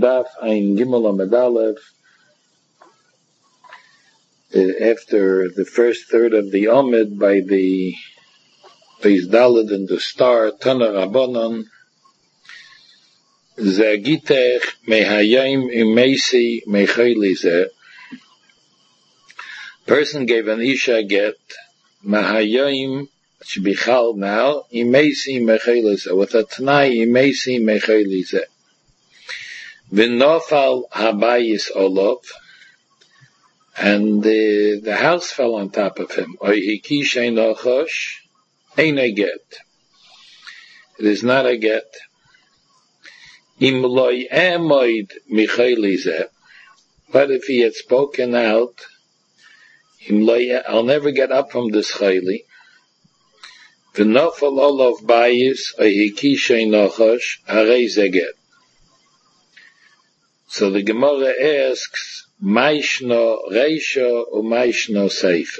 Daf Ein Gimel Amud Aleph. After the first third of the Amud, by the Beis Daled and the star Tana Rabbanon, Zagitech Mehayim Imesi Mechelize. Person gave an Isha get Mahayim should be chal now Imesi Mechelize with a Tanai Imesi Mechelize. V'nofal habayis olov, and the house fell on top of him. Oihiki sheinochosh, ain't a get. It is not a get. Im loy emoid michelize. But if he had spoken out, im loy, I'll never get up from this chayli. V'nofal olov bayis, oihiki sheinochosh, harei ze get. So the Gemara asks, Maishno Reisha or Maishno Seifa?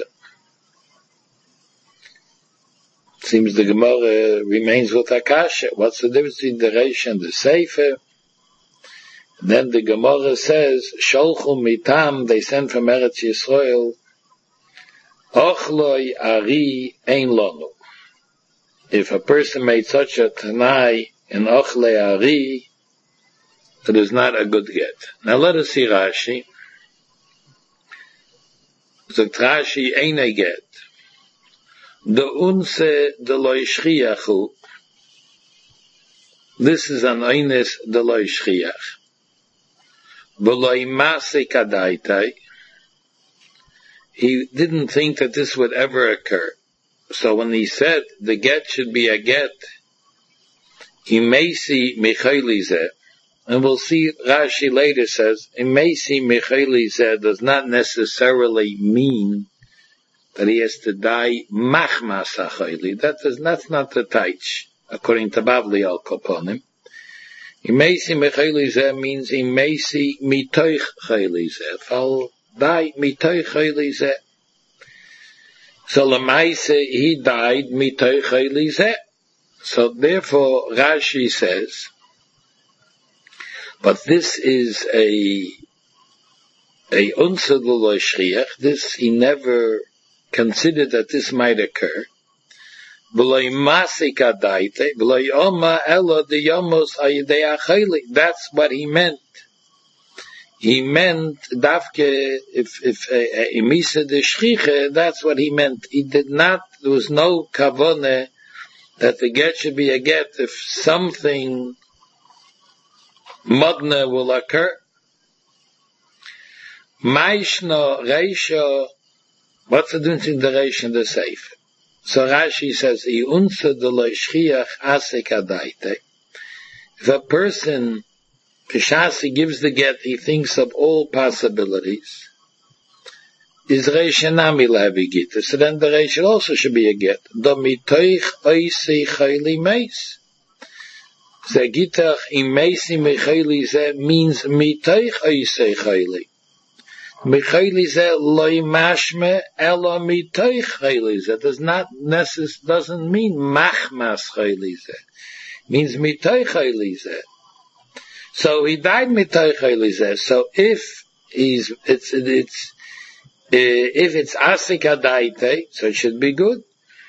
Seems the Gemara remains with Akasha. What's the difference between the Reisha and the Seifa? Then the Gemara says, Sholchu Mitam, they sent from Eretz Yisrael, Ochloi Ari Ein Lonu. If a person made such a Tanai in Ochloi Ari, it is not a good get. Now let us see Rashi. The Rashi ain't a get. The unse de lo yishchiachu. This is an eines de lo yishchiach. V'lo imase kadaitai. He didn't think that this would ever occur. So when he said the get should be a get, imesi michelize. And we'll see Rashi later says, Imesi Michelize does not necessarily mean that he has to die machmas hachayli. That's not the taich, according to Bavli al Koponim. Imesi Michelize means Imesi mitoich chaylize. Fal die mitoich chaylize. So Lamaise, he died mitoich chaylize. So therefore Rashi says, but this is a unser lo shchiach. This he never considered that this might occur. That's what he meant. He meant dafke if imisa de shchiche. That's what he meant. He did not. There was no kavone that the get should be a get if something Magna will occur. Maishno Reisha, what's the difference in the Reisha and the Seif? So Rashi says, Iunsa de lo yishchiach asik adaite. If a person, Pishasi gives the get, he thinks of all possibilities. Is Reisha nami lehavigita? So then the Reisha also should be a get. Domitoich oisi chayli meis. Zagitach imesi mechelize means mitoich oisei chayli. Mechelize loy mashme ela mitoich chaylize. Doesn't mean machmas chaylize. Means mitoich chaylize. So he died mitoich chaylize. So if it's asik adaite, so it should be good.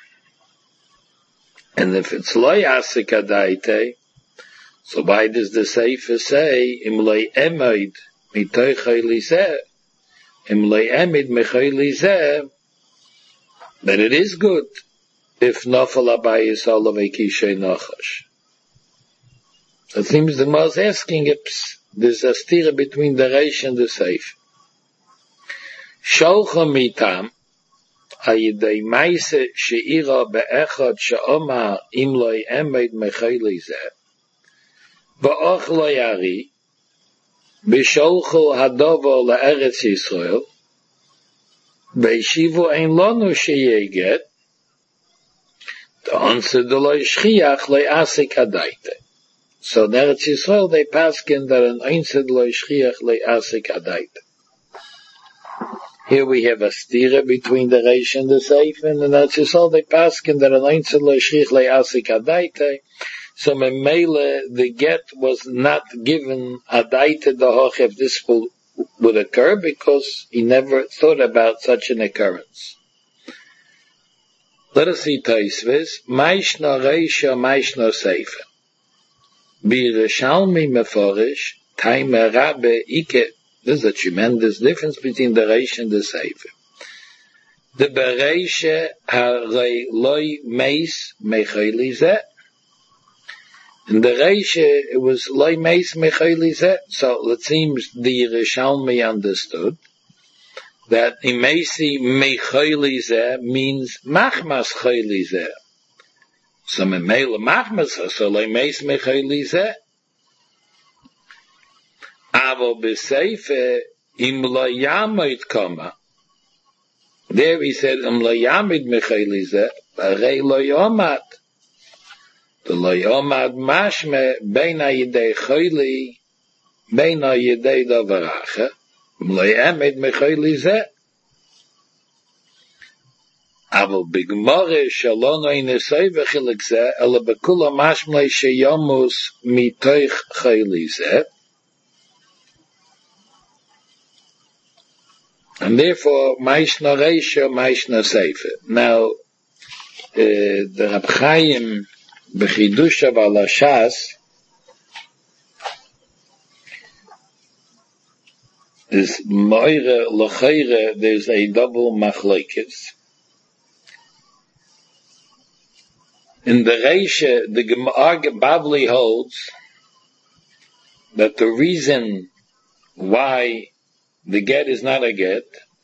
And if it's loy asik adaite, so why does the Sefer say, Im loy emid mitoich chaylize, Im loy emid mechelize, that it is good if nafal abayis olav ekishay nachash. So it seems the Maz asking if there's a stira between the Reish and the Sefer. Sholcha mitam ayidei maise she'ira be'echad she'omar im loy emid mechelize Ba'ach lo yari, b'sholchu hadovo la'eretz Yisrael, b'yeshivu ein lonu sheyeget, the answer de lo yishchiach lo asik adaite. So in Eretz Yisrael they paskin that an answer de lo yishchiach lo asik adaite. Here we have a stira between the Reish and the Seif, and in Eretz Yisrael they paskin that an answer lo yishchiach lo asik adaite. So Memele, the get was not given adaita dahoch if this would occur, because he never thought about such an occurrence. Let us see Taisvis. Maishna Reisha, Maishna Seifa. B'Yerushalmi Meforish, Taime Rabbe Ike. There's a tremendous difference between the Reisha and the Seifa. The Bereisha Harei Loi Meis Mechayli Zeh. In the Reisha, it was Loi Meis Mechayli Zeh. So it seems the Yerushalmi understood that Imesi Mechayli Zeh means Machmas Chayli Zeh. So Memele Machmas, so Loi Meis Mechayli Zeh. Avo B'Seife Im Lo Yamid Koma. There he said, Lo Yamid Mechayli Zeh, Arei Lo Yomad. The Lo Yomad Mashme Beina Yidei Chayli, Beina Yidei Davaracha, Lo Yamid Mechayli Zeh. Avo B'Gmore Shalono Inesei V'Chilik Zeh, Ela B'Kula Mashmlei Sheyomus Mitoich Chayli Zeh. And therefore, Maishna Reisha, Maishna Seifa. Now, the Rab Chaim B'Chidusha V'Alashas is Moire L'Cheire, there's a double machlokes. In the Reisha, the Gemara Bavli holds that the reason why the get is not a get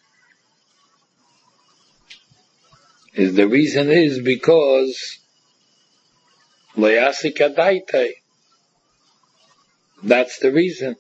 is the reason is because Layasik Adaite. That's the reason.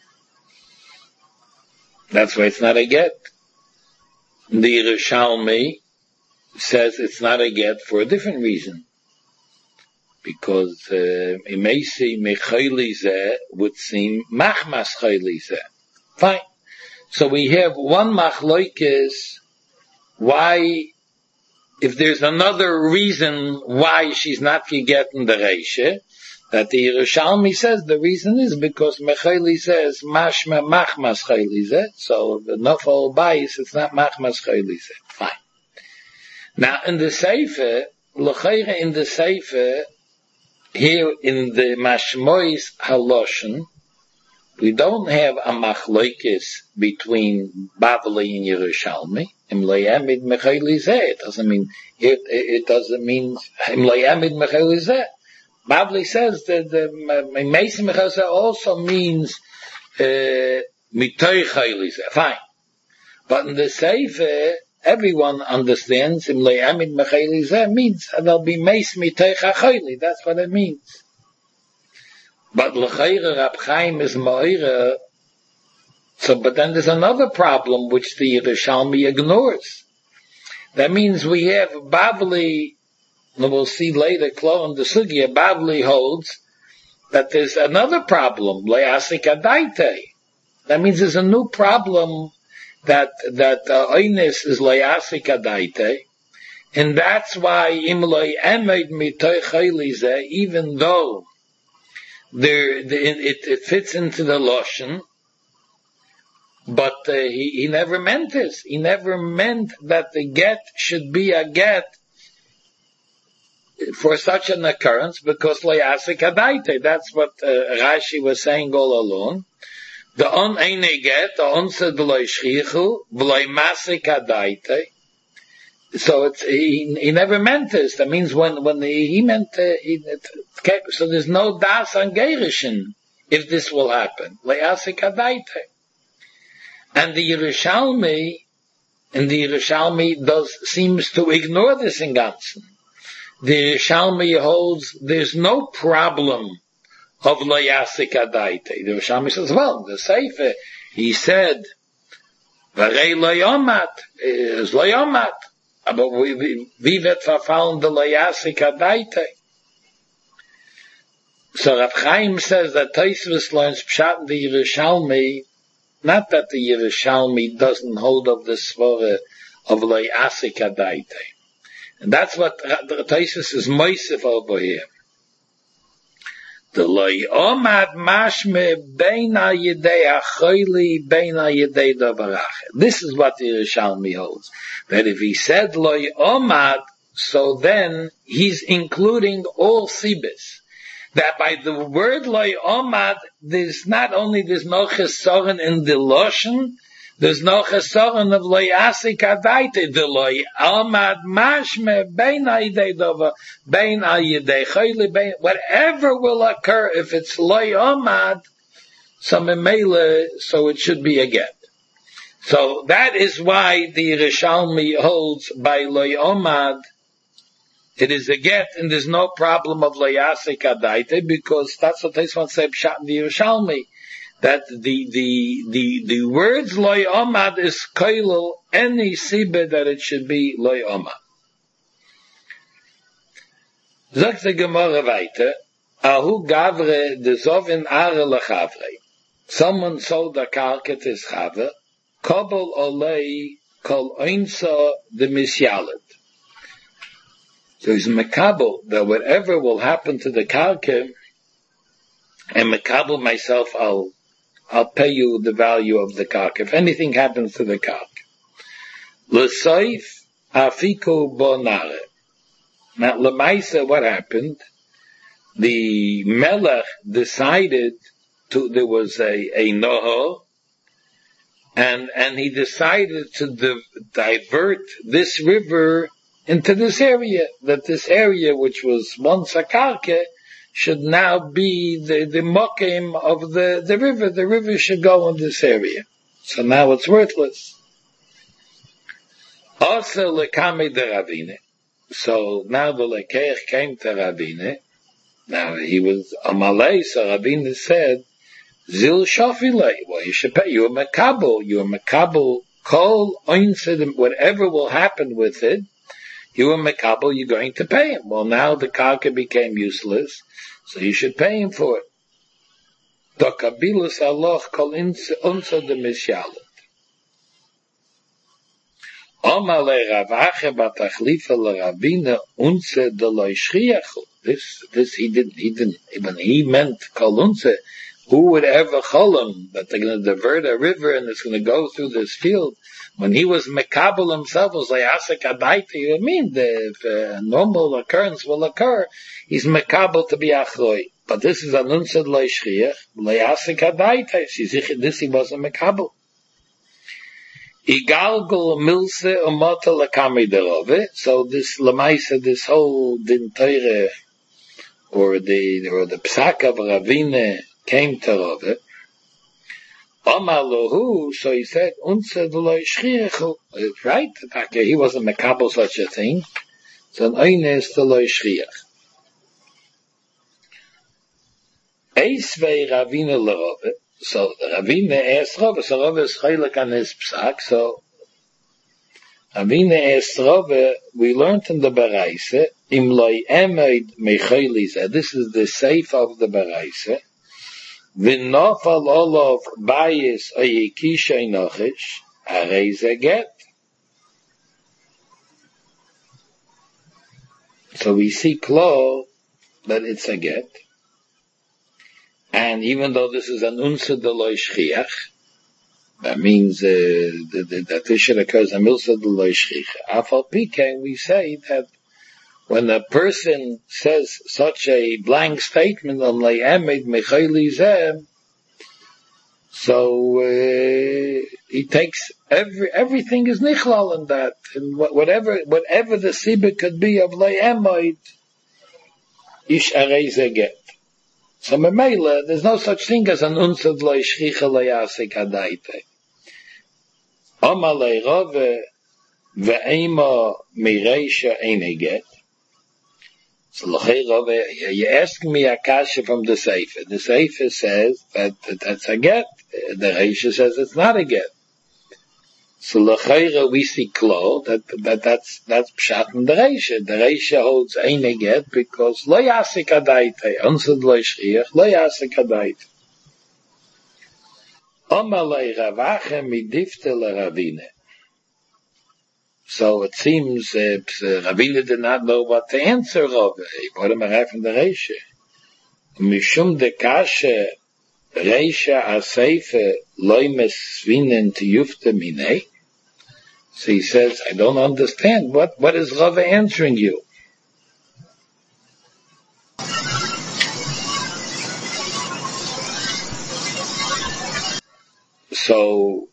That's why it's not a get. The Yerushalmi says it's not a get for a different reason. Because Imesi Mechayli Zeh would seem Machmas Chayli Zeh. Fine. So we have one machlokes, why, if there's another reason why she's not getting the Reisha, that the Yerushalmi says the reason is because Mechayli says Mashma Machmas Chayli Zeh, so the Nofal Bayis, it's not Machmas Chayli Zeh. Fine. Now in the Sefer, L'Cheire in the Sefer, here in the Mashmois Haloshen, we don't have a machlokes between Bavli and Yerushalmi. Im Layamid Mechayli Zeh. It doesn't mean it doesn't mean Im Layamid Mechayli Zeh. Bavli says that the Meis Mechayli Zeh also means Mitoy Chayli Zeh. Fine, but in the Sefer, everyone understands Im Layamid Mechayli Zeh means there'll be Meis Mitoy Chayli. That's what it means. But L'Cheire Rab Chaim is Ma'ira. So, but then there's another problem which the Yerushalmi ignores. That means we have Bavli, and we'll see later, Klo in the Sugya, Bavli holds that there's another problem, Le'asik Adaite. That means there's a new problem that Oines is Le'asik Adaite, and that's why Imloi Emed Mitoy Chayli Zeh, even though it fits into the Loshen, but he never meant this. He never meant that the get should be a get for such an occurrence, because Le'asik Adaite. That's what Rashi was saying all along. The on eine get, the on said V'loi shchichu, V'loi masik Adaite. So he never meant this. That means when he meant so there's no das on Gerishin if this will happen. Le'asik Adaite. And the Yerushalmi seems to ignore this in Ganzen. The Yerushalmi holds there's no problem of Le'asik Adaite. The Yerushalmi says, well, the Sefer, he said, Varei Le'yomat, is Le'yomat. Aber wie wird verfallen the Le'asik Adaite? So Rav Chaim says that Tosfos learns Pshat in the Yerushalmi, not that the Yerushalmi doesn't hold of the svara of Le'asik Adaite. And that's what Tosfos is moisef over here. The loy omad mashme beina yedei achoili beina yedei davarach. This is what the Yerushalmi holds. That if he said loy omad, so then he's including all sibis. That by the word loy omad, there's no chesaron in the loshen, there's no chesaron of loy asik adaite, the loy omad mashme beina yedei davar, beina yedei choili, whatever will occur if it's loy omad, so it should be a get. So that is why the Yerushalmi holds by loy omad, it is a get, and there's no problem of layasik adaite, because that's what Tosfos said in the Yerushalmi, that the words loy omad is koilel any sibbe that it should be loy omad. Sagt the Gemara weiter, ahu gavre de zovin are lechavre. Someone sold a karka to his chave, kobol olei kol oinsa de misyalet. So he's mekabel that whatever will happen to the karka, and mekabel myself, I'll pay you the value of the karka. If anything happens to the karka. L'soif afiku bonare. Now, lemaisa, what happened? The melech decided there was a noho, and he decided to divert this river into this area, that this area which was once a karka should now be the mokim of the river. The river should go in this area. So now it's worthless. Also lekame de Ravine. So now the lekeich came to Ravine. Now he was Amalei, so Ravine said, Zil shafile, well you should pay, you're makabel, kol oinsid, whatever will happen with it, you are makabel, you're going to pay him. Well, now the karka became useless, so you should pay him for it. Dokabilus Allah kol unsa de misyalet. Omale Ravache batachlifa l'Ravina unsa de loishriachu. This he didn't, when he meant kol unsa, who would ever cholam that they're going to divert a river and it's going to go through this field? When he was mekabel himself, was like asik adaiti. I mean, if a normal occurrence will occur, he's mekabel to be achroi. But this is an unsad loishriach, le'asik adaiti. This he wasn't mekabel. Igalgul milse umota lekami derove. So this lemaisa, this whole din teire, or the psak of Ravine came to Rove. Amaluhu, so he said, unse de lo yishriachu. Right? He wasn't mekabel such a thing. So an oine is de lo yishriach. Eisvei Ravine lerove. So Ravine asked Rove, so Rove is chaylik on his psak, so Ravine asked Rove, we learned in the Baraise, im loy emed mechaylize, this is the seif of the Baraise, v'nofal olav bayis ayikishay nochish, harei ze get. So we see klo that it's a get. And even though this is an unsa de lo yishchiach, that means that this should occur as a milsa de lo yishchiach. Afal pike, we say that when a person says such a blank statement on le'emed mechayli zeh, so he takes everything is nichlal in that, and whatever the sibah could be of le'emed, ish arei ze get. So Memela, there's no such thing as an unsad lo yishchicha le'asik adaite. Amalei Rove ve'ema mireisha eine get. So Lachei Rove, you ask me a kasha from the Sefer. The Sefer says that that's a get. The Reisha says it's not a get. So Lachei we see klo that's pshat in the Reisha. The Reisha holds eine get because lo yasik adaite, unsad lo yishchiach, lo yasik adaite. Amalei Ravache midifte leRavine. So it seems Ravine did not know what to answer Rove. He brought him a right from the Reisha. Mishum de kashe reisha aseife loimes svinen tiyufte minei. So he says, I don't understand. What is Rava answering you? So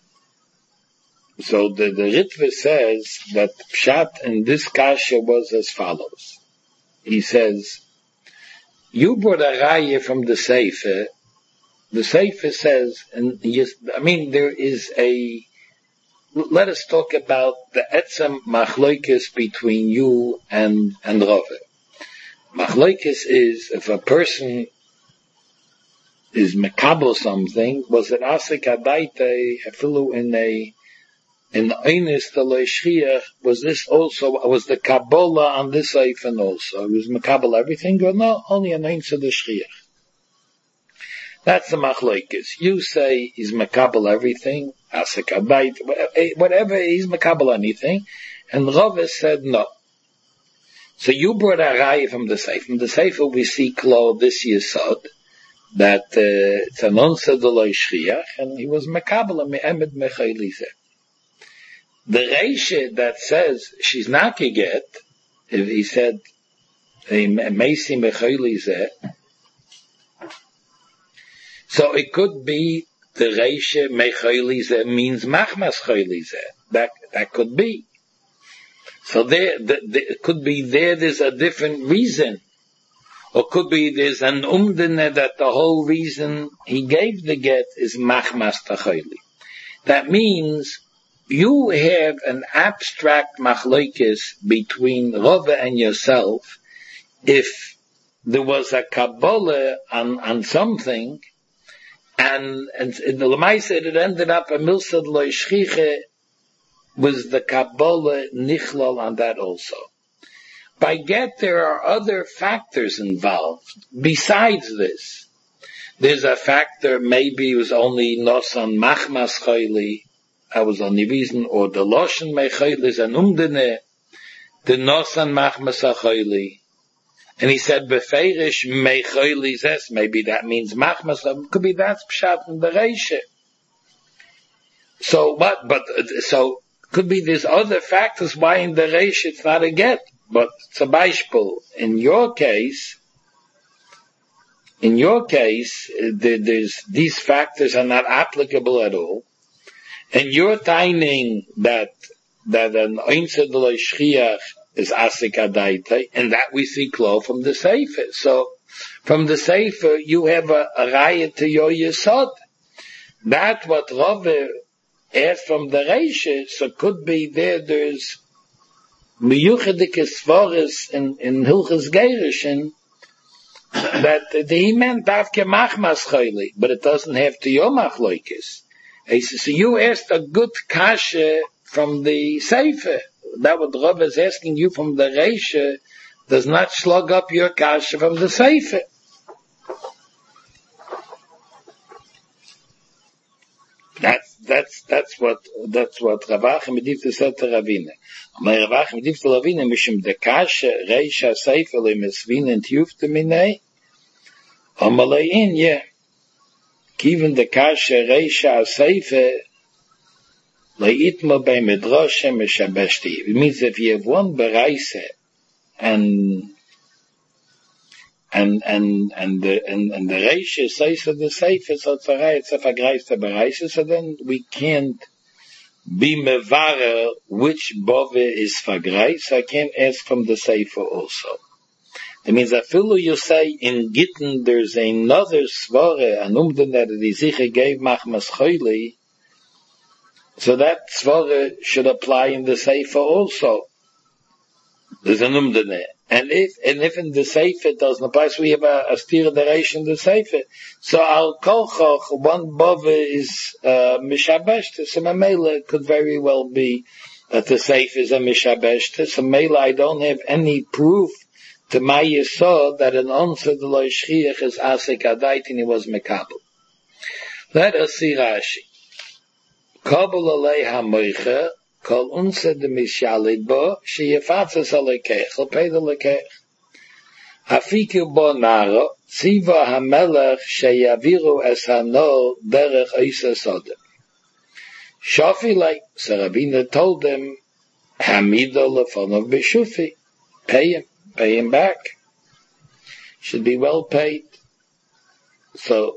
the Ritva says that Pshat in this kasha was as follows. He says, you brought a raya from the Sefer. The Sefer says, and yes, I mean, there is let us talk about the etzem machloikis between you and Rava. Machloikis is if a person is mekabel something, was it asik adaite afilu in einis the leishriach, was this also, was the Kabbalah on this Eifen also? It was mekabel everything, or no, only an einis of the shriach? That's the machlokes. You say he's mekabel everything, asik adaite, whatever, he's mekabel anything, and Rava said no. So you brought a raya from the Sefer. From the Sefer we see close this yesod, that it's an onsa de lo shriach, and he was mekabel me'emed mechaylize. The reisha that says she's not get, if he said meisi mechaylize, so it could be the reisha mechaylize means machmas chaylize. That could be. So it could be there's a different reason. Or could be there's an umdene that the whole reason he gave the get is machmas tachayli. That means you have an abstract machlokes between Rava and yourself. If there was a Kabbalah on something, and in the Lamaisa it ended up a milsad lo shchiche, was the Kabbalah nichlal on that also. By get, there are other factors involved besides this. There's a factor, maybe it was only nosan machmas chayli, that was the only reason, or the loshen mechayli is an umdene, the nosan machmas chayli. And he said, befeirish mechayli zes, maybe that means machmas, could be that's pshat in the reisha. So so, could be there's other factors why in the reisha it's not a get. But it's a beispiel. In your case, there's these factors are not applicable at all, and you're taining that an einzed lo shchiach is asik adaita, and that we see close from the Sefer. So from the Sefer you have a raya to your yesod. That what Rava asked from the reisha, so could be there's miyuchadike svaris in Hilchas Geirushin that he meant davke machmas chayli, but it doesn't have to your machlokes. He says, so you asked a good kasha from the Sefer. That what Rav is asking you from the reisha does not slug up your kasha from the Sefer. That's what Ravach Medivta said to Ravina. Ravach Medivta Ravina mishum de kasha reisha Sefer le mesvinen tiyufte minei amalein yeah. Given the kasha reisha Sefer leitma by midrashe meshabeshti. It means if you have one bereise and the reisha says to the Sefer, so it's a vergreiste bereise, so then we can't be mevara which bove is vergreist, so I can't ask from the Sefer also. It means that you say in Gittin there's another svare, an umden that the Ziche gave machmas chayli, so that svare should apply in the Sefer also. There's an umden. And if in the Sefer it doesn't apply, so we have a steer duration in the Sefer. So al kolchoch, one bove is mishabeshte, so Mamela could very well be that the Sefer is a mishabeshte, so Mamela I don't have any proof to my yesod that an onser de lo shchiach is asik adait and he was mekabel. Let us see Rashi. Kabel alei ha-moicha kol unse de mishalid bo sheyefatzes alekech l'pei de lekech. Hafiku bo naro, tziva hamelech sheyaviru es hanor derech Isa Sodom. Shafilei, so Rabbeinu told them, Hamido lefonov b'shufi, pay him back. Should be well paid. So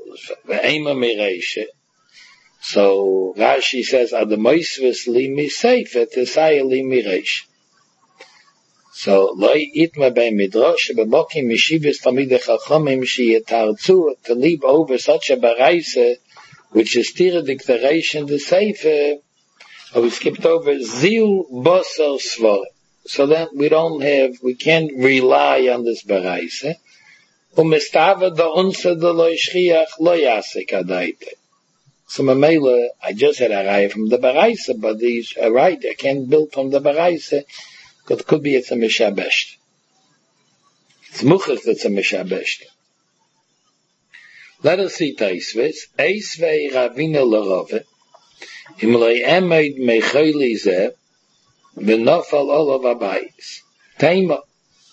Rashi says, Adamoisvis li miseife tesaya li mireish. So loi itma bei midrash bebokim mishivis tamid chachamim sheyetarzu to leave over such a baraisa, which is tira declaration the seife. We skipped over zil bosel svor. So then we can't rely on this baraisa. Umestava da unsa de lo shchiach lo yasek adaite. So Mamela, I just had a raya from the baraisa, but these are right. I can't build from the baraisa, because it could be it's a mishabesht. It's muchach that's a mishabesht. Let us see Taisves. Eisvei Ravina Lerove, im lei emed mecholi ze, v'nofal olav abayis. Taima.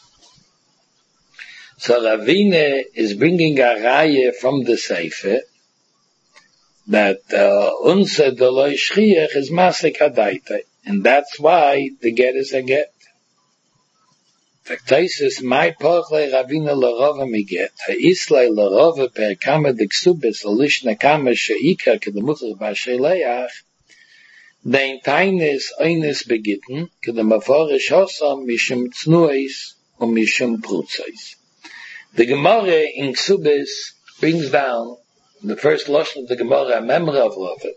So Ravina is bringing a raya from the Sefer, that unsa de lo shchiach is masik hadaita, and that's why the get is a get. Faktaisis my pochle Ravina lerova miget haislay lerova per kama diksubis alishna kama sheika kedemuchas b'sheleach dein tainis eines begitten kedemaforish hosam mishum tznuis und mishum prutzais. The Gemara in Ksubis brings down the first lashon of the Gemara, a memory of Rava,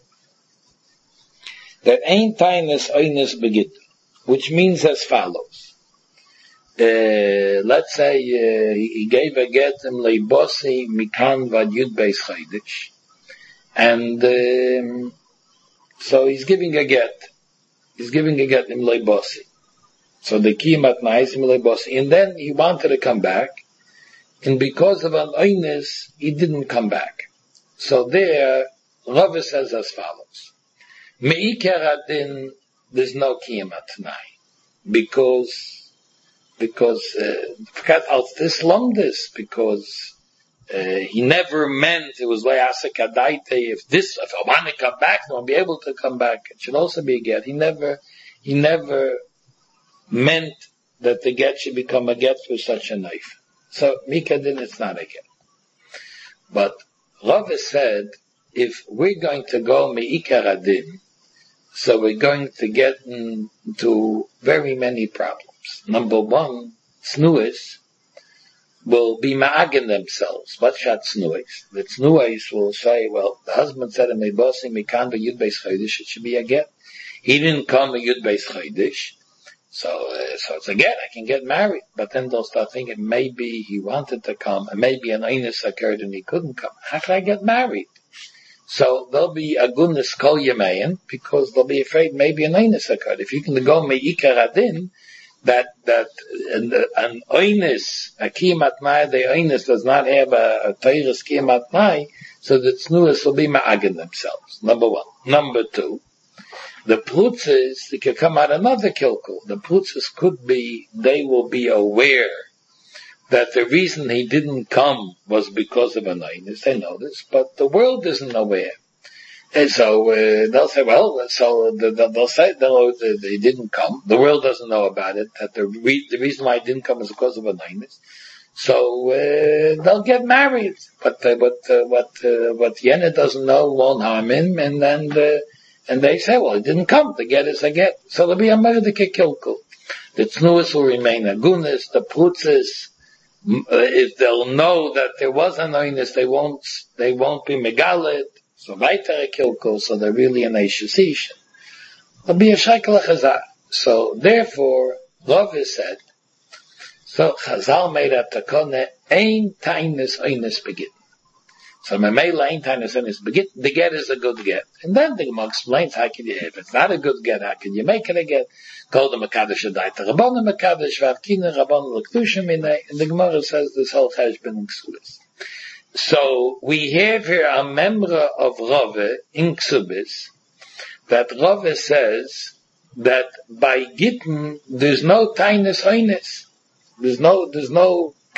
that ein tainis eines begitten, which means as follows. Let's say he gave a get him leibosi mikan vad yud beis chaydish, and so he's giving a get. He's giving a get him leibosi. So the kiyam at na'is him leibosi, and then he wanted to come back, and because of an oines, he didn't come back. So there, Rava says as follows: Me'ikar adin, there's no kiyam at na'is, because he never meant it was le'asek adaite. If I want to come back, I won't be able to come back. It should also be a get. He never meant that the get should become a get for such a knife. So mikadin, it's not a get. But Rava said, if we're going to go me'ikar adin, so we're going to get into very many problems. Number one, tznuis will be ma'agen themselves. What's that tznuis? The tznuis will say, well, the husband said, "Me bosi mikan yud beis chaydish." It should be a get. He didn't come yud beis chaydish, so it's a get. I can get married. But then they'll start thinking maybe he wanted to come, and maybe an einus occurred and he couldn't come. How can I get married? So there'll be a goodness kol yemein, because they'll be afraid maybe an einus occurred. If you can go me'ikar adin, that an oines, a kiyam atnai, the oines does not have a teirus kiyam atnai, so the tznuas will be ma'agen themselves. Number one. Number two, the prutzes, they could come out another kilkul. The prutzes could be, they will be aware that the reason he didn't come was because of an oines. They know this, but the world isn't aware. And so they'll say, well, so they'll say they didn't come. The world doesn't know about it. That the reason why it didn't come is because of a nainis. So they'll get married. But what Yena doesn't know won't harm him. And then and they say, well, it didn't come. The get is a get. So there'll be a merdeke kilkul. The tznuas will remain agunis. The prutzes, if they'll know that there was a nainis, they won't be megalit. So weiter kilkul, so they're really an eishesisha. There'll be a shekel chazal. So therefore, Rava said, so Chazal made a takone, ein tainis oines begit. So memela ein tainis oines begit, the get is a good get. And then the Gemara explains how can you, if it's not a good get, how can you make it a get? Called the Mekadosh adaita Rabbanim Mekadosh, v'avkina Rabbanim l'kdushim minei, and the Gemara says this whole cheshbon in Ksulis. So we have here a member of Rava in Ksubis that Rava says that by Gittin there's no tainus oines. There's no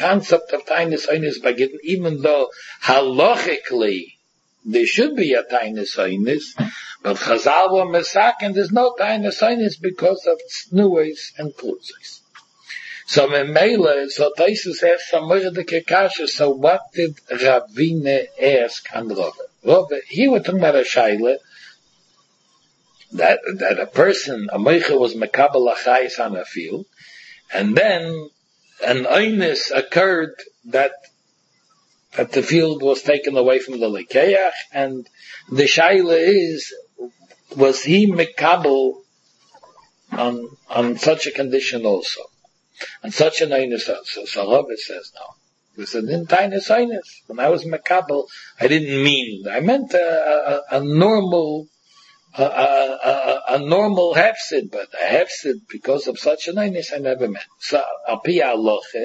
concept of Tainus Oinus Begitten, even though halachically there should be a Tainus Oinus, but Chazal were Mesaken, there's no Tainus Oinus because of Tznuos and Kluzos. So Memele, so Taisus asked some Mordecai Kasha, so what did Ravine ask on Rove? Rove, he was talking about a Shaila, that a person, a Meicha was Mekabel Achayis on a field, and then an Oinus occurred that the field was taken away from the Lekeach, and the Shaila is, was he Mekabel on such a condition also? And such an Oinus also. So Rove says no. He said, in Tainus Oinus, when I was Mekabel, I didn't mean, I meant a normal hefsid, but a hefsid because of such an Oinus I never meant. So, Alpi Aloche,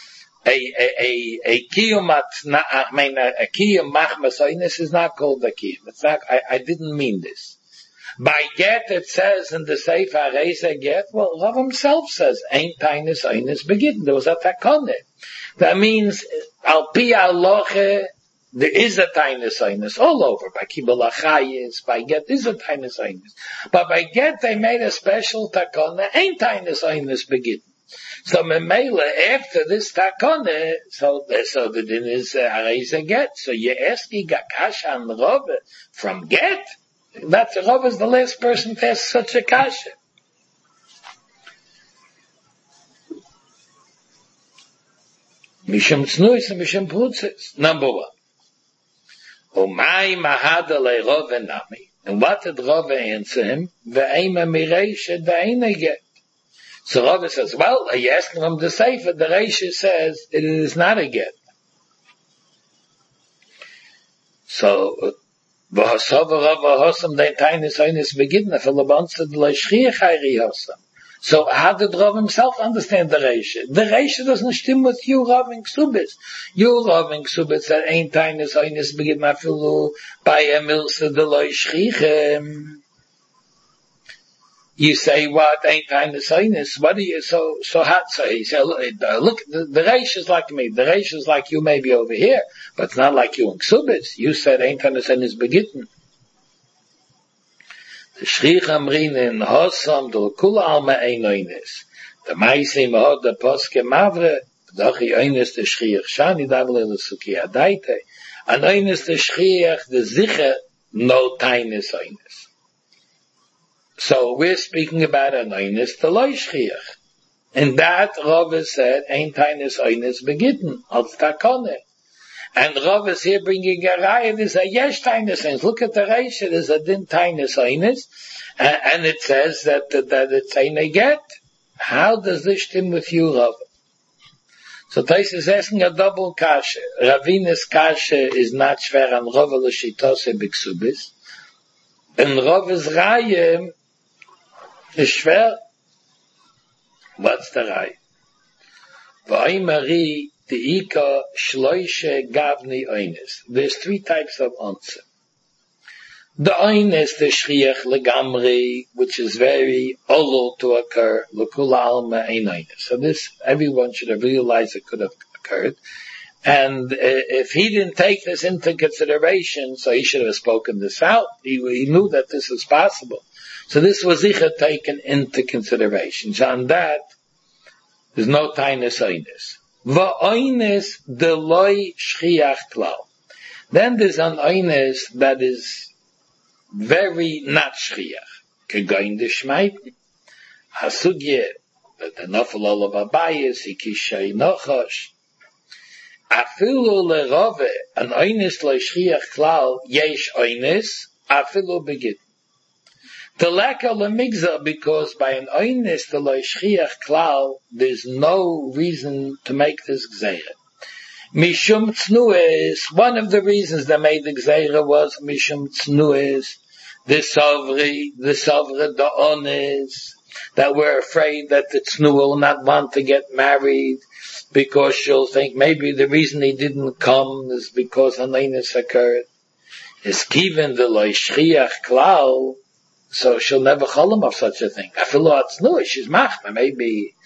a kiyum machmas Oinus is not called a kiyum. It's not, I didn't mean this. By get, it says in the Sefer Reise get, well, Rav himself says, ain't Tainus Oinus begitten. There was a takone. That means, al pi aloche, there is a Tainus Oinus all over. By Kibbul Achayis, by get, is a Tainus Oinus. But by get, they made a special takone, ain't Tainus Oinus begitten. So Memele, after this takone, so the din is Reise get. So you ask Gakasha and Rove from get? That's Rove is the last person to ask such a kasha. Mishum Tznuos and Mishum Prutzes. Number one. Umay mahada le Rove nami. And what did Rove answer him? Ve'ema mireisha da'ina get. So Rove says, well, you asking him the Sefer, the Reisha says it is not a get. So, so how did Rove himself understand the Reisha? The Reisha doesn't stim with you Raving Ksubis. You Raving Ksubis that ain't Tainus Oinus begin afilu by a milsa de lo yishchichem. You say what ain't Tainus Oinus? What do you so hot say? He said, look, the Reisha is like me. The Reisha is like you maybe over here, but it's not like you in Ksubis. You said ain't Tainus Oinus begitten. The Shrich Amrin in Hossam do Kula Alma Ein Oinus. The Maisi Mahod the Poske Mavre Dachi Oinus the Shrich Shani Davle the Suki Adaite and Oinus the Shrich the Ziche no Tainus Oinus. So we're speaking about an Oinus the Lo Shrich. And that Rove said ain't Tainus Oinus begitten als Takone. And Rav is here bringing a raya, there's a yesh Tainus Oinus. Look at the Reisha, there's a din Tainus Oinus, and it says that it's a get. How does this stem with you, Rav? So Tais is asking a double kasha. Ravine's kasha is not shver on Rav l'shitose b'ksubis, and Rav's raya is shver. What's the raya? V'aymari the Ika Shloishe Gavni Oinus. There's three types of answer. The Oinus, the Shriach Legamri, which is very olol to occur, L'kula Alma Ein Oinus. So this, everyone should have realized it could have occurred. And if he didn't take this into consideration, so he should have spoken this out. He knew that this was possible. So this was taken into consideration. So on that, there's no Tainus Oinus. Va'oinus de loy shchiach klal. Then there's an oinus that is very not shchiach. Kegoin de shmeiten. Hasugye, that the nofel olav abayis, hikishay nochosh. Afilu lerove, an oinus loy shchiach klal, yesh oinus, afilu begit. The lack of a migzah, because by an oinus the lo shchiach klal, there's no reason to make this gzeira. Mishum tznues, one of the reasons they made the gzeira was mishum tznues, the sovre, the ones, that we're afraid that the tznu will not want to get married, because she'll think maybe the reason he didn't come is because an oinus occurred. Is given the lo shchiach klal, so she'll never call him of such a thing. Afilu atznu, she's machma, maybe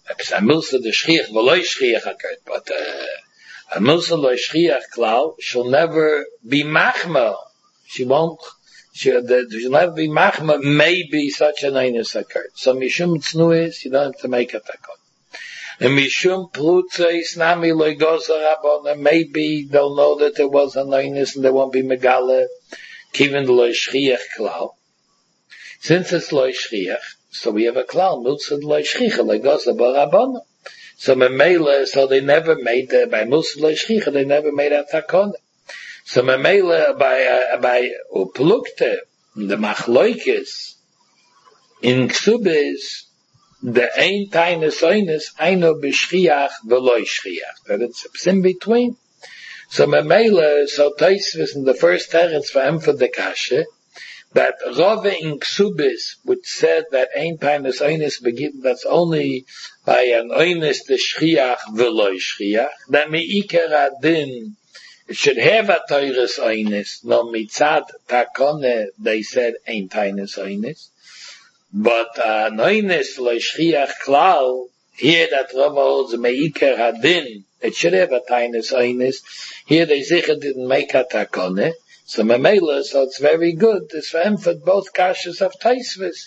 a milsa de shchiach v'loy shchiach occurred, but a milsa loy shchiach klal shall never be machma. She'll never be machma. Maybe such an einus occurred. So mishum tznuis, you don't have to make a takon. And mishum plutzeis nami loy goza rabona. Maybe they'll know that there was an einus and they won't be megale. Kiven loy shchiach klal. Since it's loy shchiach, so we have a klal milsa loy shchiach loy goza barabona. So memela, so they never made by milsa loy shchiach, they never made a takon. So memela by uplukte the machloikis in ksubis the ein tainus oinus eino b'shchiach v'loy shchiach, that it's in between. So memela, so Tosfos in the first teretz for him for the kasha that Rove in ksubis, which said that ein tainus oinus begin, that's only by an oinus the shchiach v'loy shchiach, that meikar adin it should have a Teures Oines, no mitzad takone, they said, ain't Teines Oines. But Oines lo shchiach klal, here that Rava holds meiker hadin, it should have a Teines Oines. Here they sicher didn't make a takone. So memela, so it's very good. It's for him for both kashas of Tosfos.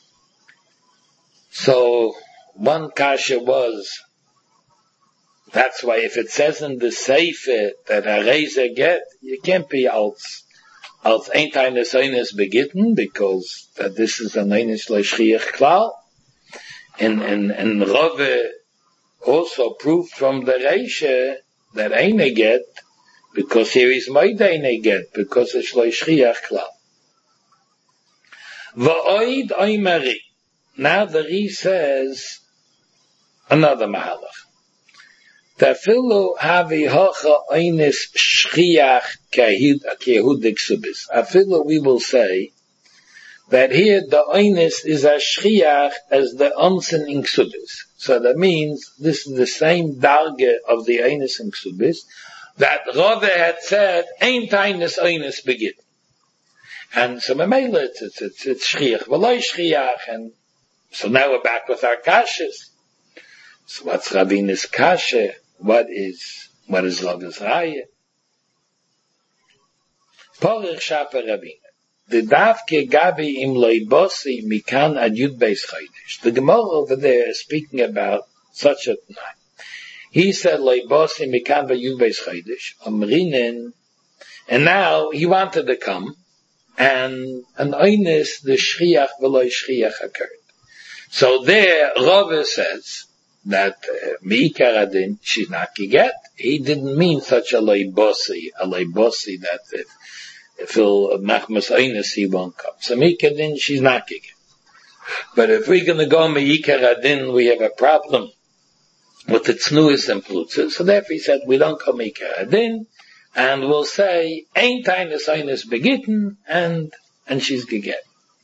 So one kasha was, that's why if it says in the Sefer that a Rezer get, you can't be als ein Tainus Oinus begitten, because that this is an Oinus lo shchiach klal. And Rove also proved from the Reisha that eine get, because here is moide eine get, because it's lo shchiach klal. V'oid oimari. Now the Ri says another mahalach. Tafilu havi hocha oines shchiach kehudik subis. Afilu we will say that here the oines is a shchiach as the onsen in ksubis. So that means this is the same darge of the oines in ksubis that Rove had said ein tainus oines begin. And so memela it's shchiach v'loy shchiach, and so now we're back with our kashas. So what's Ravinas kasha? What is Rava's raya? Porach Shaper Ravina. The davke gabi im loibosi mikan ad yud beis chodesh. The Gemara over there is speaking about such a night. He said loibosi mikan ad yud beis chodesh amrinen, and now he wanted to come, and an oines the shchiach v'loy shchiach occurred. So there Rava says that meikar adin she's not get. He didn't mean such a leibosi that if he'll machmas oinus he won't come. So meikar adin she's not get. But if we're going to go meikar adin, we have a problem with the tznuis and plutzes. So therefore he said we don't come meikar adin, and we'll say ein tainus oinus begitten, and she's get.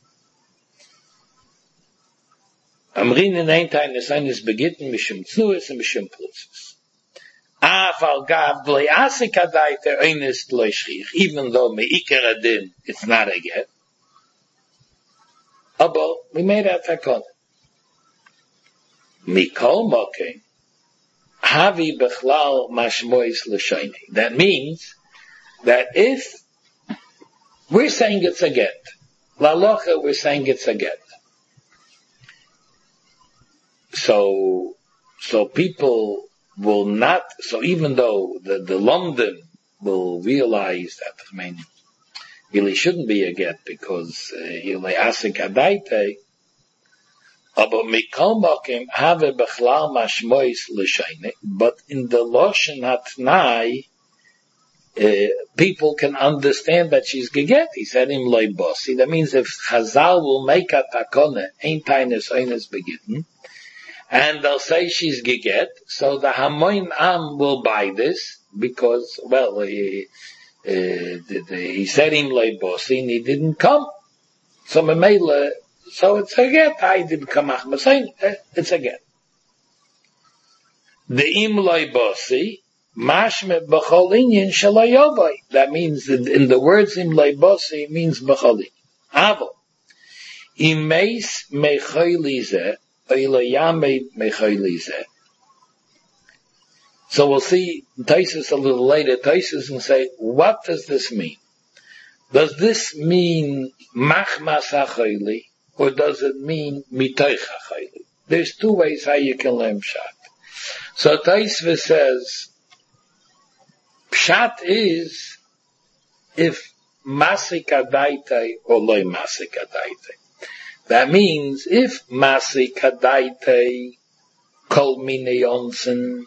Amrin in ein tainus oinus begitten mishum tznuis and mishum plutzes. Afal gav v'lei asik adaita oinus lo shchiach, even though meikar adin it's not a get. Abo, we made a takon. Mikol moking havi bechlal mashmois l'shayni. That means that if we're saying it's a get, lalocha we're saying it's a get. So people will not, so even though the London will realize that, really shouldn't be a get because he'll asik adaite, aber mikol mokim have bechlal mashmois l'shayne, but in the Loshen hatnai, people can understand that she's geget. He said him loy bosi. That means if Chazal will make a takone, ein tainus oinus begitten, and they'll say she's geget, so the Hamoin Am will buy this, because, well, he said him loy bosi, and he didn't come. So Memela, so it's a get. I didn't come achmasayin, it's a get. The im loy bosi, mashme b'chol inyan shelo yovai. That means, in the words im loy bosi, means b'chol inyan. Avo, im meis mecholi zeh, Oila Yamed Mechayli Zeh. So we'll see Taisus a little later. Taisus will say, what does this mean? Does this mean Machmas HaChayli, or does it mean Mitoich HaChayli? There's two ways how you can learn Pshat. So Taisus says, Pshat is if Masik Adaitei or Loi Masik Adaitei. That means if Masik Adaitei Kol Mine Yonsen,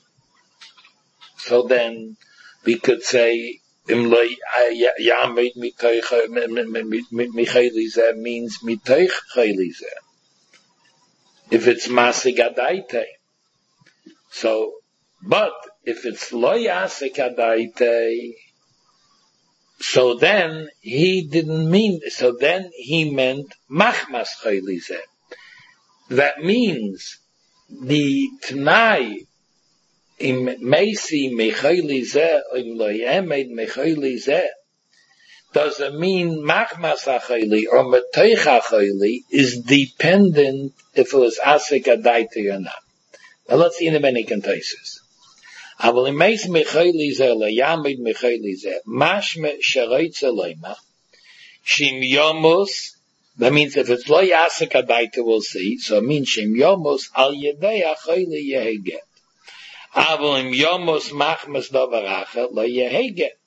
so then we could say Im Loi Yamed Mitoich Michayli Zeh means Mitoich Chayli Zeh. If it's Masik Adaitei. So, but if it's Loi Asik Adaitei, so then he didn't mean, so then he meant Machmas Chayli Zeh. That means the T'nai im Meisi Mechayli Zeh, im Lo Yemed Mechayli Zeh, doesn't mean Machmas HaChayli or Metoich HaChayli is dependent if it was Asik Adaitei or not. Now let's see in the many contests. אבל אם מייס מחיילי זה לימד מחיילי זה משמע שרייצה לימה שאם יומוס, that means if it's לא יעסק הביתה we'll see, so it means שאם יומוס על ידי החיילי יהיה גט. אבל אם יומוס מחמס דבר אחר לא יהיה גט.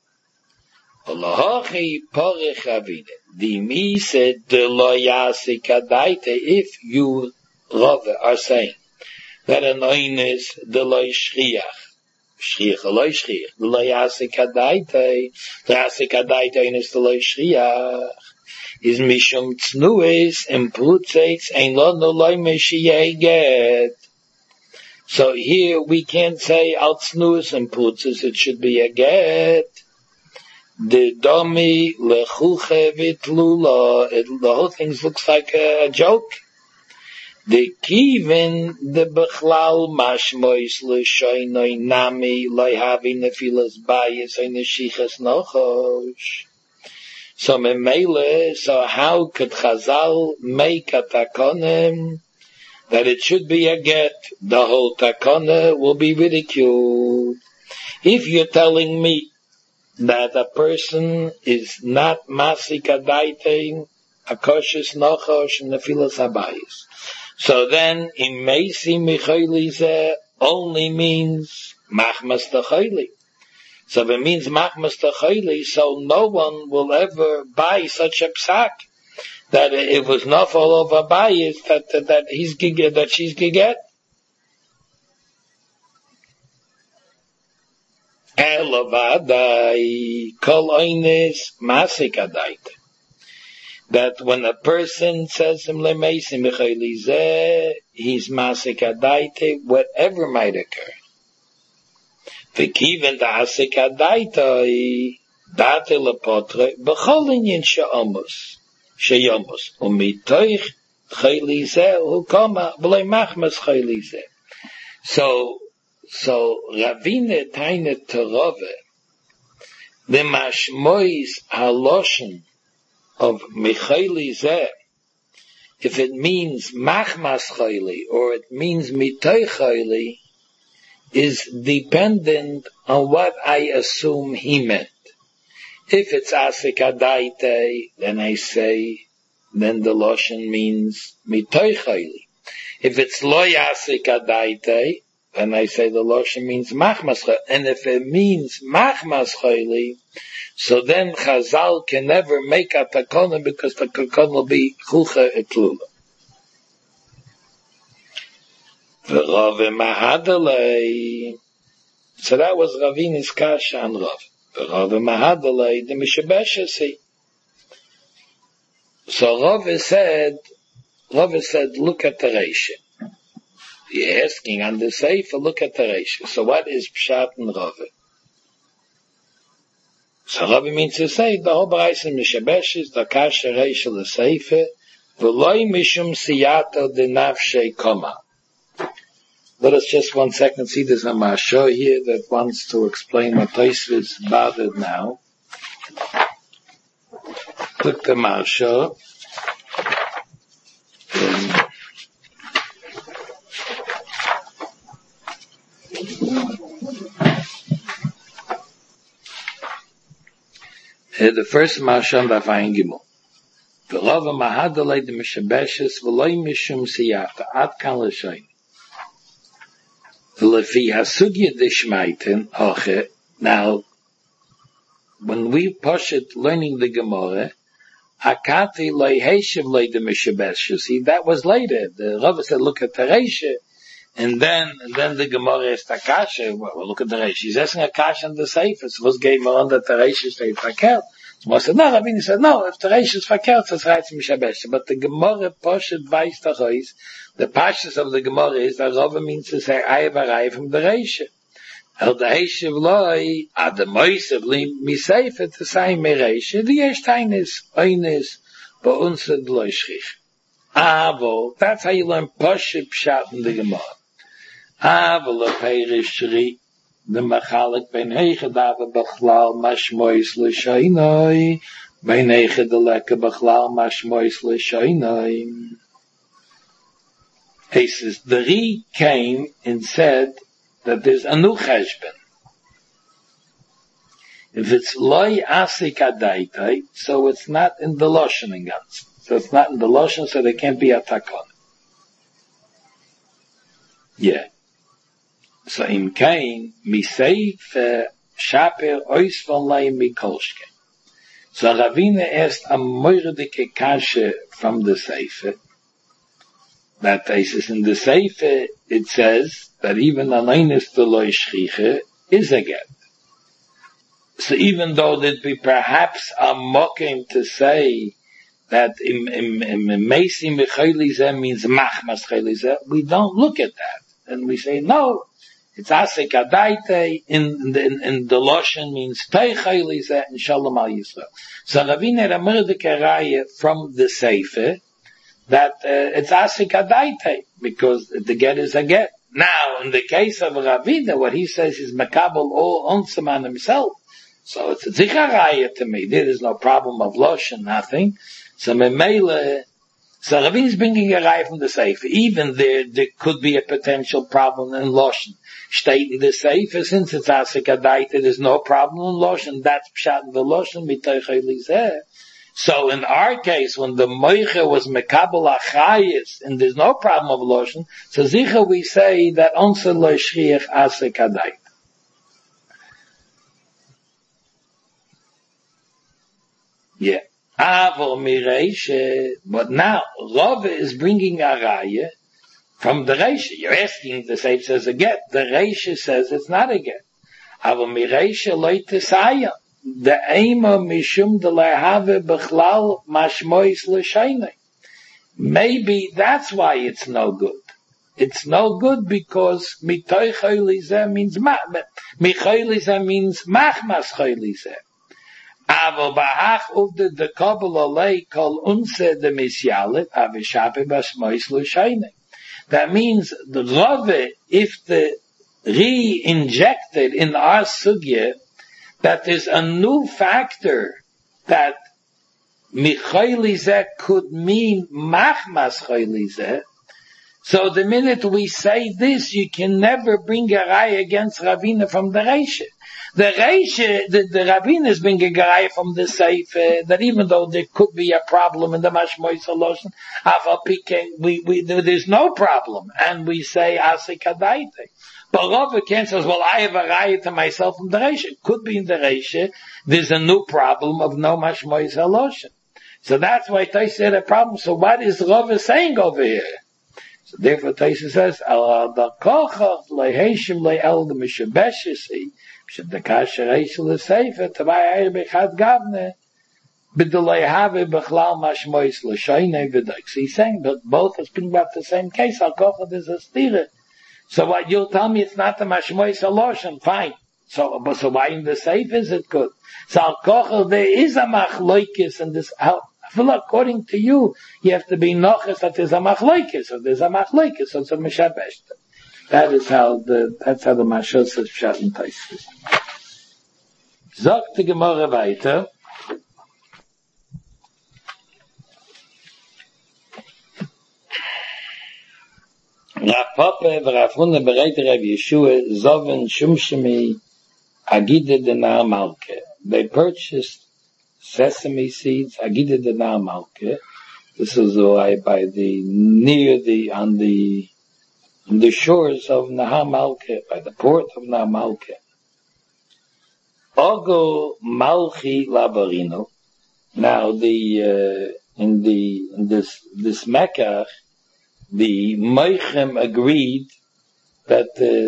ולהוכי פורך אבידה דימיסה דלא יעסק הביתה, if you Rava are saying that an oinus דלא ישכיח Shriach Eloi Shriach, the Lo Yasik Adaitei, the Yasik Adaitei is the Lo Shriach, is Mishum Tznuis, and Plutzeitz, and Lo No Loi Meshiyeget. So here we can't say Al Tznuis and Plutzes, it should be a get. The Domi Lechuche Vitlula, the whole thing looks like a joke. The kivin the bechlal mashmois l'shoinoi nami loyhavi nefilas bayis and neshichas nochosh. So memele, so how could Chazal make a takonim that it should be a get? The whole takona will be ridiculed. If you're telling me that a person is not masik adaiting akoshes nochosh and nefilas habayis, so then, in Meisi Michayli Zeh only means Machmas T'chayli. So if it means Machmas T'chayli, so no one will ever buy such a psak that it was not all over bias that he's giget, that she's giget. Elovadai Kol Oines Masik Adait. That when a person says him lemeisi michayli zeh, he's masik adaite, whatever might occur. V'kiven da'asik adaite, date lepotre, b'chol inyan she'yomos, u'mitoich chayli zeh, u'koma, v'lei machmas chayli zeh. So Ravine Taine Terove, the mashmois haloshen of Michayli Zeh, if it means Machmas Chayli or it means Mitoich Chayli, is dependent on what I assume he meant. If it's Asik Adaite, then I say, then the Loshen means Mitoich Chayli. If it's Lo Asik Adaite, then I say the Loshen means Machmas Chayli. And if it means Machmas Chayli, so then Chazal can never make a takona because the takona will be chucha etlula. V'Rave Mahadalei. So that was Ravini's kasha on Rav. V'Rave Mahadalei the Mishabeshasi. So Rav said, look at the Reisha. You're asking on the Sefer, look at the Reisha. So what is Pshat and Rav? So Rabbi means to say, the whole B'rais in Mishabeshis, the Kasha Reisha L'Seife, V'loi Mishum Siyato de Nafshei Koma. Let us just 1 second see there's a Marsha here that wants to explain what Tosfos is bothered now. Click the Marsha. The first Mashal Daf Ayin Gimel. V'rova mahadalei de mishabeshes v'loi mishum siyata ad kan l'shayin. Lefi hasugya dishmaiten oche. Now, when we push it, learning the Gemara, akati loi heshiv loi de mishabeshes. See, that was later. The Rava said, look at the Reisha. And then the Gemara is Takasha. Well, look at the Reisha. He's asking Akasha and the Sefer. So what's going on that the Reisha is Fakel? So I said, no, Rabbi said, no, if the Reisha is Fakel, it's right to Mishabesha. But the Gemara Poshet Vais Tachois, the Pashas of the Gemara is that Rava means to say, I have a Rai from the Reisha. El the Heshiv Loi, ad the Moisev Li Sefer to say me Reisha, the Yeshtainis, Oynis, Ba'unsad Loi Shchich. Avo, that's how you learn Poshet Pshat in the Gemara. Aval Peirishri, the Machalik Ben Hechadava Bachlal Mashmois L'Shainoi, Ben Hechadaleka Bachlal Mashmois L'Shainoi. He says, the Ri came and said that there's a new cheshbon. If it's Loi Asik Adaitai, so it's not in the Loshen in Gans. So it's not in the Loshen, so there can't be a Takon. Yeah. So im kain misei shaper ois von lei mikolshke. So Ravina asked a moirdike kashe from the Sefer. That is in the Sefer it says that even an eines de loy shchiche is a get. So even though there'd be perhaps a mocking to say that im meisi mechaylize means machmas chaylize, we don't look at that. And we say, no, it's asik adaite in the Loshen means teichaylize and shalom al Yisrael. So Ravina had a murdike raya from the Sefer that it's asik adaite because the get is a get. Now, in the case of Ravina, what he says is makabel all onseman himself. So it's a zichar raya to me. There is no problem of Loshen, nothing. So Memele, so Ravina is bringing a raya from the Sefer. Even there could be a potential problem in Loshen. State in the Sefer, since it's asik adaita, there's no problem in Loshen. That's pshat in the Loshen mitoichei lizeh. So in our case, when the moiche was mekabel achayis, and there's no problem of Loshen, so zicha we say that onse lo shriach asik adaita. Yeah. But now, Rava is bringing a raya from the Reisha. You're asking, the Sefer says a get. The Reisha says it's not a get. Avo mireisha loitisaya. The ema mishum de lehave bechlal mashmois l'shaynei. Maybe that's why it's no good. It's no good because mitoichaylize means michaylize means machmas chaylize. Avo bahach uvde de kabel alei kol unse de misyalet avishape bashmois l'shaynei. That means the Rava, if the re-injected in our sugya, that there's a new factor that michaylizeh could mean machmas chaylizeh. So the minute we say this, you can never bring a raya against Ravina from the Reisha. The Reisha, the Ravina is bringing a raya from the Sefer that even though there could be a problem in the Mashmois Loshen, there's no problem, and we say asik adaite. But Rava can't say, well, I have a raya to myself from the Reisha. It could be in the Reisha, there's a new problem of no Mashmois Loshen. So that's why Taisa had a problem. So what is Rava saying over here? So therefore Taisa says, the kochach leheshim le'el the mishabeshisi, shedakasha reishel l'sefer, tavai eir bechad gavne, b'delei have b'chlal mashmois l'shaynei v'doik. So he's saying, but both are speaking about the same case. Al kochach is a stira. So what you'll tell me it's not the mashmois haloshen, fine. So why in the sefer is it good? So al kochach there is a machloikis in this. According to you, you have to be noches that there's a machlokes. So there's a machlokes, so it's a mishabesh. That's how the mashal says pshat and taisus. Sagt die Gemara weiter. Rav Papa v'Rav Huna bereiter Rav Yeshua zoven shumshemi agide denar malke. They purchased sesame seeds, Agida de Naamalke. This is by on the shores of Nahar Malke, by the port of Nahar Malke. Ogo Malchi Labarino. Now in this Mecca, the Meichem agreed that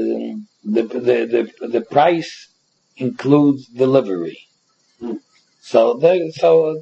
the price includes delivery. So they went,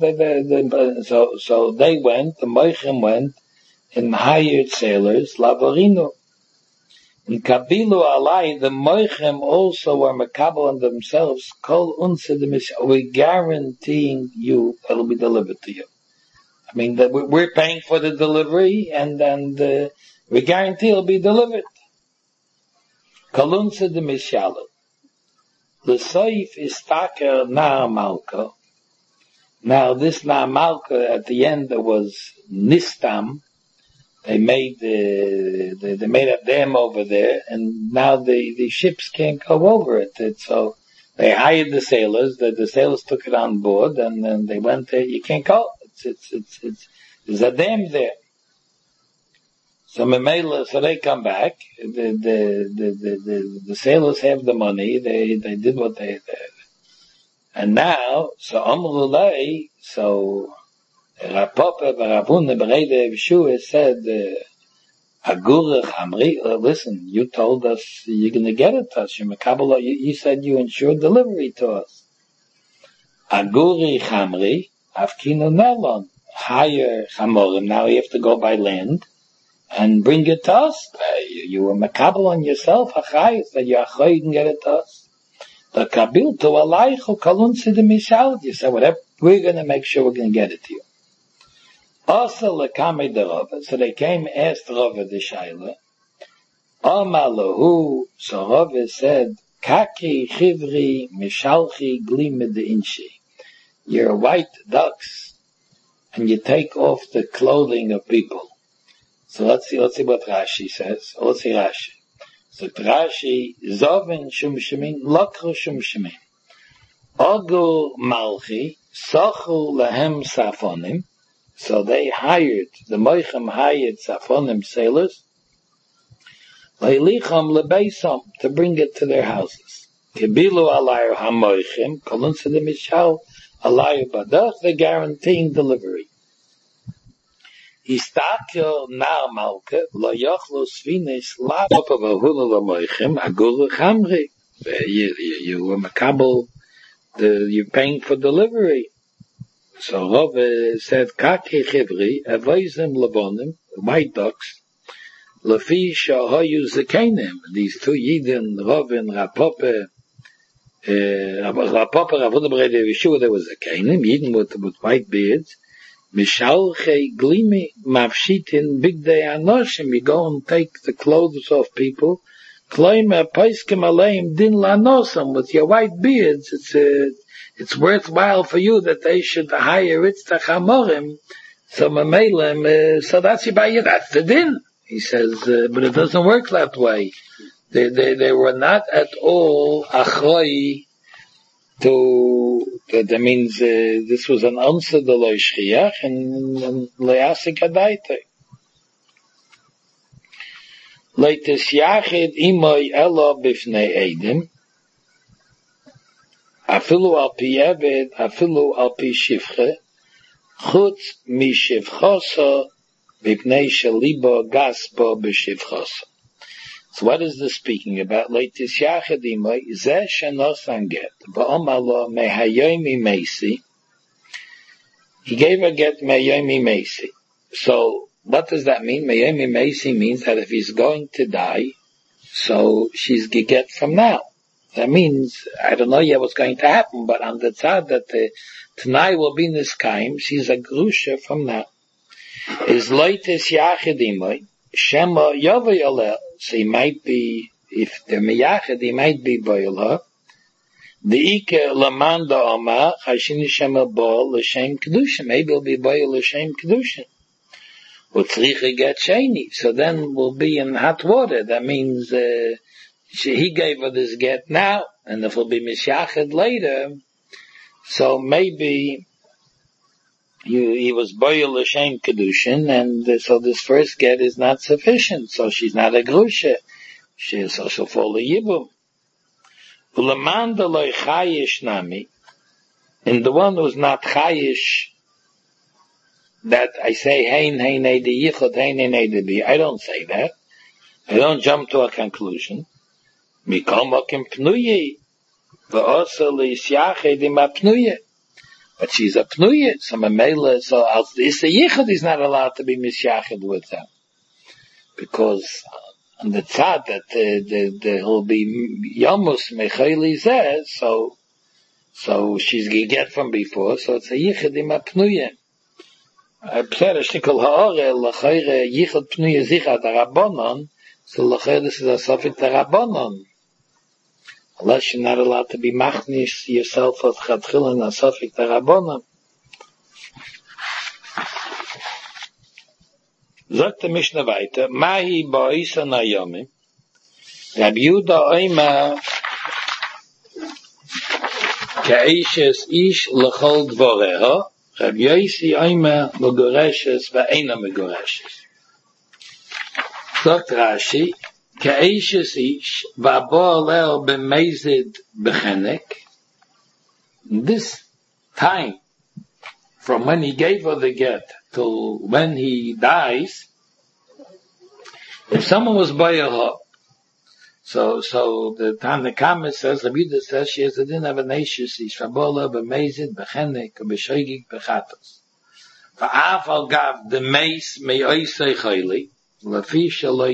the Meichem went and hired sailors, Lavarino. In Kabilu Alai, the Meichem also were Makabal on themselves, Kol Unsedemish, we're guaranteeing you it'll be delivered to you. I mean, that we're paying for the delivery, and we guarantee it'll be delivered. Kol Unsedemish Yalu. The Seif is Taker Nahar Malka. Now this Nahar Malka, at the end there was Nistam. They made a dam over there, and now the ships can't go over it. So they hired the sailors. The sailors took it on board, and then they went there. You can't go. There's a dam there. So they come back. The sailors have the money. They did what they did. And now, so Amrulay, so Rapapa, Barabuna, Berede, Yeshua said, Agur Chamri, listen, you told us you're going to get it to us. You said you ensured delivery to us. Aguri Chamri, Afkino Nelon, hire Chamorim. Now you have to go by land and bring it to us. You were makabel on yourself, Achai, that you can get it to us. The Kabil to Alaichu Kalun Sidim Yishaud. You said, whatever, we're going to make sure we're going to get it to you. Also, Lekame de Rava, so they came, asked Rava the Shaila. Amalahu, so Rava said, Kaki Chivri Mishalchi Glime de Inshi. You're white ducks, and you take off the clothing of people. So let's see what Rashi says. Let's see Rashi. So Rashi, Zoven Shumshimin, Lokru Shumshimin. Ogu Malchi, Sochu Lahem Safonim. So they hired, the Meichem hired Safonim sailors, Leilicham Lebeisom, to bring it to their houses. Kebilu Alayu HaMeichem, Kolun Sedim Yishal, Alayu Badach, they're guaranteeing delivery. Istakyo Nahar Malka, Lo Yochlu Svinis, La Papa Vahulu LaMeichem, Agulu Chamri. You were makabel, you're paying for delivery. So Rav said, Kaki Chivri, Avoizim Labonim, white ducks, Lafi Shahoyu Zekenim, these two Yidin, Rav and Rapope, Ravuna Berede Yeshua, there was Zekenim, Yidin with white beards, Mishalche Glimi, Mavshitin, Big Day Anoshim, you go and take the clothes of people, Kloime Paiskim Aleim Din Lanosam, with your white beards, it's worthwhile for you that they should hire Ritzta Chamorim, so Mamelem, so that's the din. He says, but it doesn't work that way. They were not at all achroi that means, this was an answer to Lo Shchiach and Le'asik Adaite. Leitis Yachid Imoy Elo Bifnei Eidim, Afilu al pi Eved, Afilu al pi Shivche, Chutz mi Shivchoso, Bipnei Shalibo Gaspo b'Shivchoso. So what is this speaking about? Leitis Yachid Imoy, Zeh Shenos Anget, V'omalo Mehayomi Meisi. He gave a get Mehayomi Meisi. So what does that mean? Mehayomi Meisi means that if he's going to die, so she's get from now. That means, I don't know yet what's going to happen, but on the tzad that tonight will be Niskaim, she's a grusha from now. Is Leitis Yachidimoy, Shema Yovoyoleh, so he might be, if they're Meyachid, he might be Boyoleh. The Ike Lamanda Omar, Chashini Shema Bo, L'Shem Kedushin, maybe it'll be Boyol L'Shem Kedushin. Utzricha get Sheni, so then we'll be in hot water. That means, he gave her this get now, and if it'll be Mishached later, so maybe he was boil l'shem kedushin, and so this first get is not sufficient. So she's not a grusha. She'll fall a yibum. U'leman deloy chayish nami, and the one who's not chayish, that I say hein the yichud hein the bi. I don't say that. I don't jump to a conclusion. Mikol mokim pnuye, v'osa l'isyache d'ima pnuye. But she's a pnuye, so memela, so as this yichud is not allowed to be misyached with them, because on the tzad that he'll be yamus mechayli zeh, so she's gonna get from before, so it's a yichud d'ima pnuye. P'sera shnikol ha'ore l'chayre yichud pnuye zicha d'rabonon, so l'chayre this is a suffix d'rabonon. Unless you're not allowed to be machnish yourself as chatchil and a suffix d'rabonon. Sagt der Mishnah weiter, Mahi ba'isa nayomi, Rab Yehuda oima, ka'ishes ish l'chol dvoreha, Rab Yosi oima megoreshes va'ena megoreshes. Sagt Rashi, Ka'ishes ish, va'bo aleo b'mezid b'chenek. This time, from when he gave her the get till when he dies, if someone was by her, so the Tana Kama says, Rabbi Yehuda says, she has a din of an eishes ish, va'bo aleo b'mezid b'chenek, b'shoigig b'chatos. Va'af al gav the meis me'oisei chayli, so now I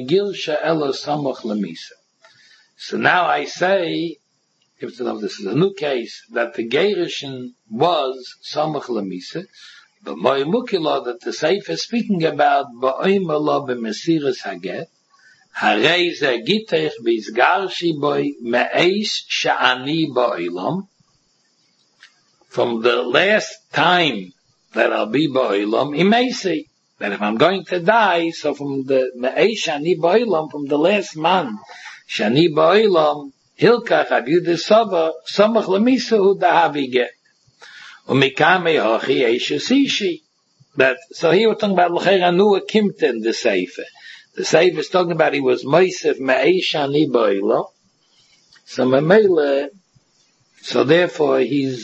say, this is a new case, that the Gerishin was Samach Lamisa, but Moimukila that the Seif is speaking about Ba'oimala b'Mesiris Haget, Hareze Gitech Bizgarshi Boy Me'eis Sha'ani Ba'olam, from the last time that I'll be Ba'olam, Imesi. That if I'm going to die, so from the Me'esh Shani Ba'ilam, from the last man, Shani Ba'ilam, Hilkach Abiudah Sava, Samach Lamisa Hu Dahavi Get. Umikame Hochi Eishes Ishi. That, so here we're talking about L'cher Anu Akimten, the Sefer. The Sefer is talking about he was Moisef Me'esh Shani Ba'ilam. So Memele, so therefore he's,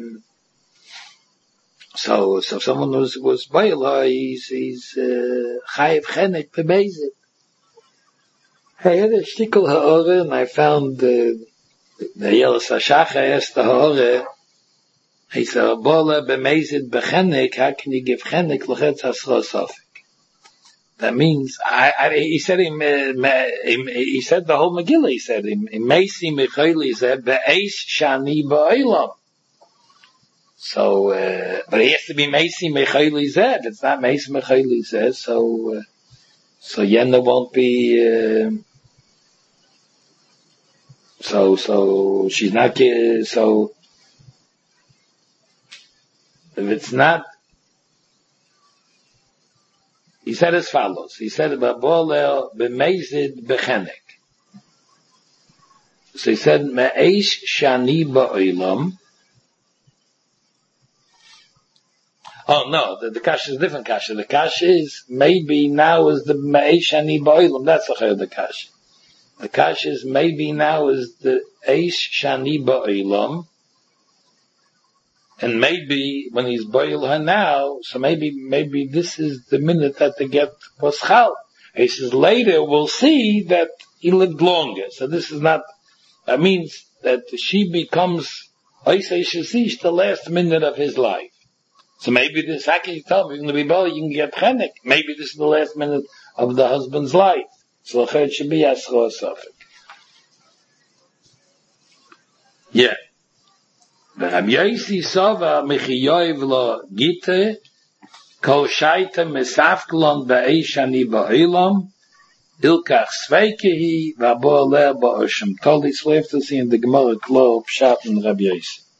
So someone was Baila, he's Chayiv Chenek Pebezit. I had a shtickle ha'ore, and I found the Yelis Hashacha asked the ha'ore, he said, Bola b'mezit b'chenek, how can you give chenek l'chetz hasro sofik? That means, he said he said the whole Megillah, he said, in Meisi Mechayli said, Be'esh Shani Ba'olam. So, but it has to be Meisi Mechayli Zeh. If it's not Meisi Mechayli Zeh, so Yenna won't be, so she's not, so, if it's not, he said as follows. He said, Ba'bolel b'mezid b'chenek. So he said, Me'esh Shani Ba'olam. Oh no, the kasha is a different kasha. The kasha is maybe now is the Me'esh Shani Ba'olam. That's the kasha. The kasha is maybe now is the Eish Shani Ba'olam. And maybe when he's boil her now, so maybe this is the minute that the get was chal. He says later we'll see that he lived longer. So this is not, that means that she becomes Oisei the last minute of his life. So maybe this, how can you tell me, you're going to be boil, you can get chenek. Maybe this is the last minute of the husband's life. So it should be Yasro Sofik. Yeah. Rab Yosi Sova Mechiyoiv Lo Gite Kol Shaita Mesafklon Ba'esh Ani Ba'olam Ilkach Sveikehi Vabo Aleh Ba'oshim Toli. So we have to see in the Gemara Klo Pshat and Rab Yosi.